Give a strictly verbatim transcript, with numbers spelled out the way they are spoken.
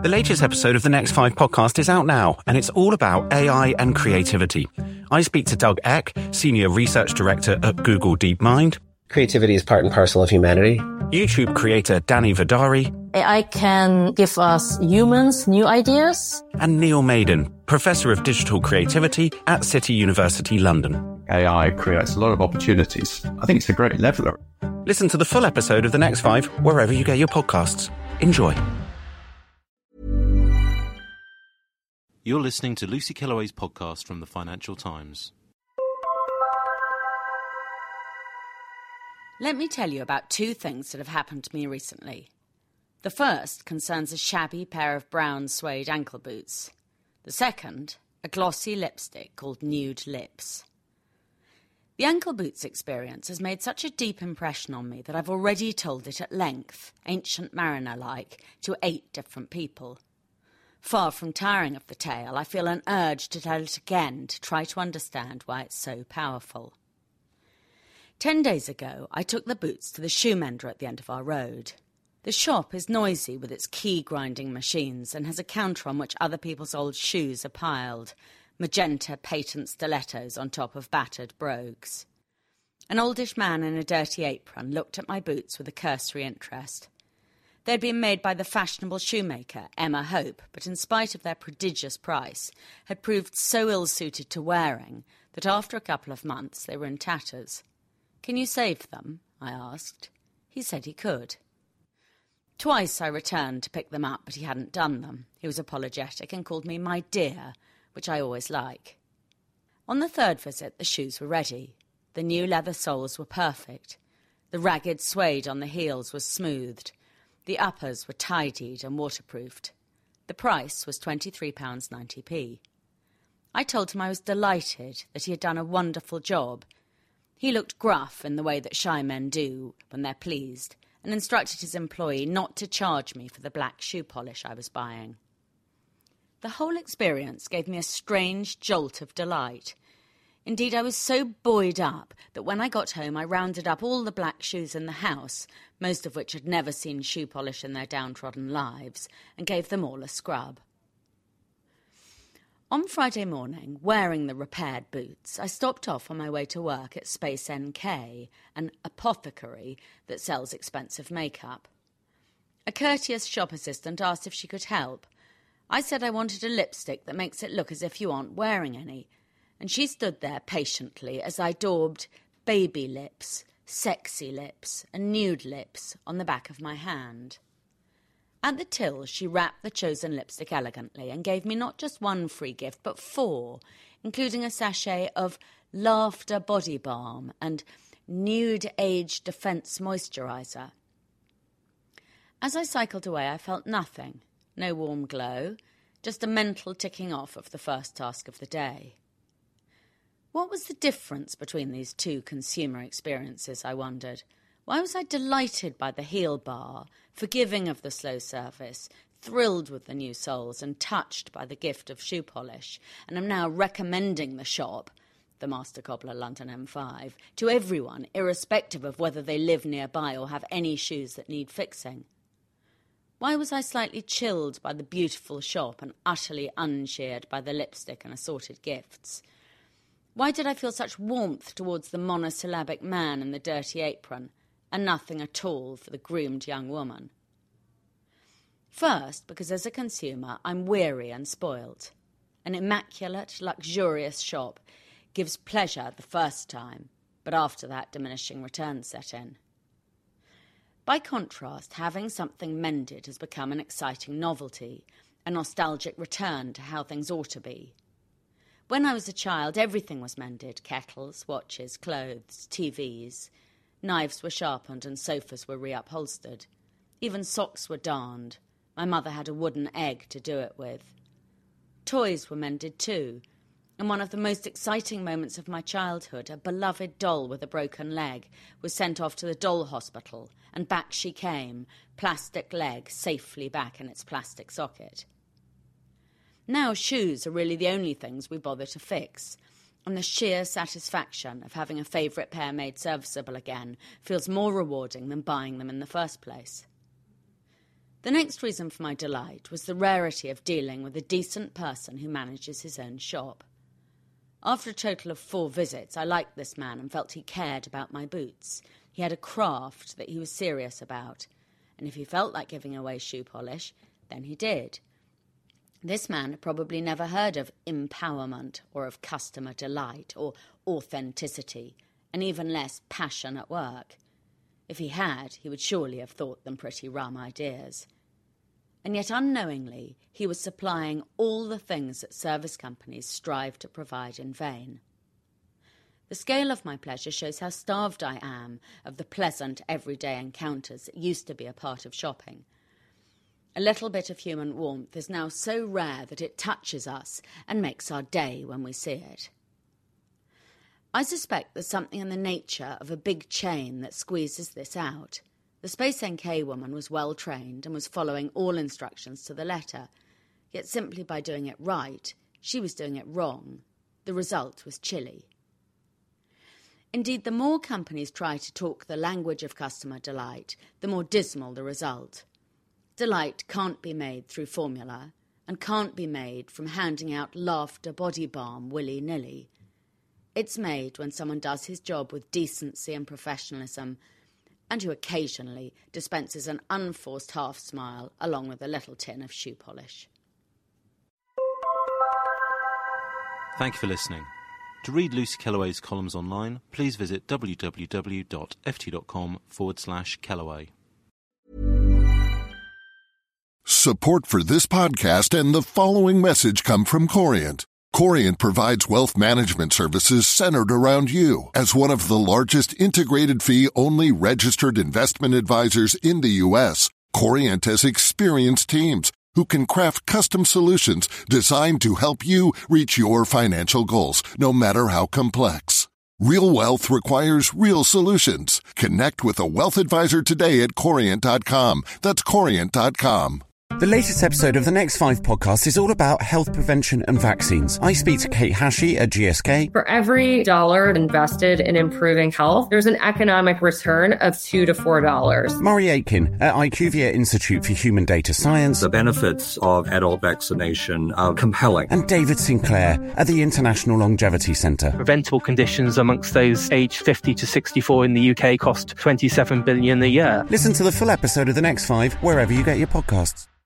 The latest episode of the Next Five podcast is out now, and it's all about A I and creativity. I speak to Doug Eck, Senior Research Director at Google DeepMind. Creativity is part and parcel of humanity. YouTube creator Danny Vidari. A I can give us humans new ideas. And Neil Maiden, Professor of Digital Creativity at City University London. A I creates a lot of opportunities. I think it's a great leveller. Listen to the full episode of The Next Five wherever you get your podcasts. Enjoy. You're listening to Lucy Kellaway's podcast from the Financial Times. Let me tell you about two things that have happened to me recently. The first concerns a shabby pair of brown suede ankle boots. The second, a glossy lipstick called Nude Lips. The ankle boots experience has made such a deep impression on me that I've already told it at length, Ancient Mariner-like, to eight different people. Far from tiring of the tale, I feel an urge to tell it again to try to understand why it's so powerful. Ten days ago, I took the boots to the shoe mender at the end of our road. The shop is noisy with its key-grinding machines and has a counter on which other people's old shoes are piled, magenta patent stilettos on top of battered brogues. An oldish man in a dirty apron looked at my boots with a cursory interest. They'd been made by the fashionable shoemaker, Emma Hope, but in spite of their prodigious price, had proved so ill-suited to wearing that after a couple of months they were in tatters. "Can you save them?" I asked. He said he could. Twice I returned to pick them up, but he hadn't done them. He was apologetic and called me my dear, which I always like. On the third visit, the shoes were ready. The new leather soles were perfect. The ragged suede on the heels was smoothed. The uppers were tidied and waterproofed. The price was twenty-three pounds ninety. I told him I was delighted, that he had done a wonderful job. He looked gruff in the way that shy men do when they're pleased, and instructed his employee not to charge me for the black shoe polish I was buying. The whole experience gave me a strange jolt of delight. Indeed, I was so buoyed up that when I got home I rounded up all the black shoes in the house, most of which had never seen shoe polish in their downtrodden lives, and gave them all a scrub. On Friday morning, wearing the repaired boots, I stopped off on my way to work at Space N K, an apothecary that sells expensive makeup. A courteous shop assistant asked if she could help. I said I wanted a lipstick that makes it look as if you aren't wearing any, and she stood there patiently as I daubed baby lips, sexy lips, and nude lips on the back of my hand. At the till, she wrapped the chosen lipstick elegantly and gave me not just one free gift, but four, including a sachet of Laughter Body Balm and Nude Age Defense Moisturiser. As I cycled away, I felt nothing. No warm glow, just a mental ticking off of the first task of the day. What was the difference between these two consumer experiences, I wondered? Why was I delighted by the heel bar, forgiving of the slow service, thrilled with the new soles and touched by the gift of shoe polish, and am now recommending the shop, the Master Cobbler London M five, to everyone, irrespective of whether they live nearby or have any shoes that need fixing? Why was I slightly chilled by the beautiful shop and utterly uncheered by the lipstick and assorted gifts? Why did I feel such warmth towards the monosyllabic man in the dirty apron, and nothing at all for the groomed young woman? First, because as a consumer, I'm weary and spoilt. An immaculate, luxurious shop gives pleasure the first time, but after that diminishing returns set in. By contrast, having something mended has become an exciting novelty, a nostalgic return to how things ought to be. When I was a child, everything was mended: kettles, watches, clothes, T Vs. Knives were sharpened and sofas were reupholstered. Even socks were darned. My mother had a wooden egg to do it with. Toys were mended too. And one of the most exciting moments of my childhood, a beloved doll with a broken leg, was sent off to the doll hospital, and back she came, plastic leg safely back in its plastic socket. Now shoes are really the only things we bother to fix, and the sheer satisfaction of having a favourite pair made serviceable again feels more rewarding than buying them in the first place. The next reason for my delight was the rarity of dealing with a decent person who manages his own shop. After a total of four visits, I liked this man and felt he cared about my boots. He had a craft that he was serious about, and if he felt like giving away shoe polish, then he did. This man had probably never heard of empowerment or of customer delight or authenticity, and even less passion at work. If he had, he would surely have thought them pretty rum ideas. And yet unknowingly, he was supplying all the things that service companies strive to provide in vain. The scale of my pleasure shows how starved I am of the pleasant everyday encounters that used to be a part of shopping. A little bit of human warmth is now so rare that it touches us and makes our day when we see it. I suspect there's something in the nature of a big chain that squeezes this out. The Space N K woman was well trained and was following all instructions to the letter, yet simply by doing it right, she was doing it wrong. The result was chilly. Indeed, the more companies try to talk the language of customer delight, the more dismal the result. Delight can't be made through formula and can't be made from handing out laughter body balm willy-nilly. It's made when someone does his job with decency and professionalism, and who occasionally dispenses an unforced half-smile along with a little tin of shoe polish. Thank you for listening. To read Lucy Kellaway's columns online, please visit www.ft.com forward slash Kellaway. Support for this podcast and the following message come from Corient. Corient provides wealth management services centered around you. As one of the largest integrated fee-only registered investment advisors in the U S, Corient has experienced teams who can craft custom solutions designed to help you reach your financial goals, no matter how complex. Real wealth requires real solutions. Connect with a wealth advisor today at Corient dot com. That's Corient dot com. The latest episode of the Next Five podcast is all about health prevention and vaccines. I speak to Kate Hashey at G S K. For every dollar invested in improving health, there's an economic return of two to four dollars. Murray Aitken at IQVIA Institute for Human Data Science. The benefits of adult vaccination are compelling. And David Sinclair at the International Longevity Centre. Preventable conditions amongst those aged fifty to sixty-four in the U K cost twenty-seven billion dollars a year. Listen to the full episode of the Next Five wherever you get your podcasts.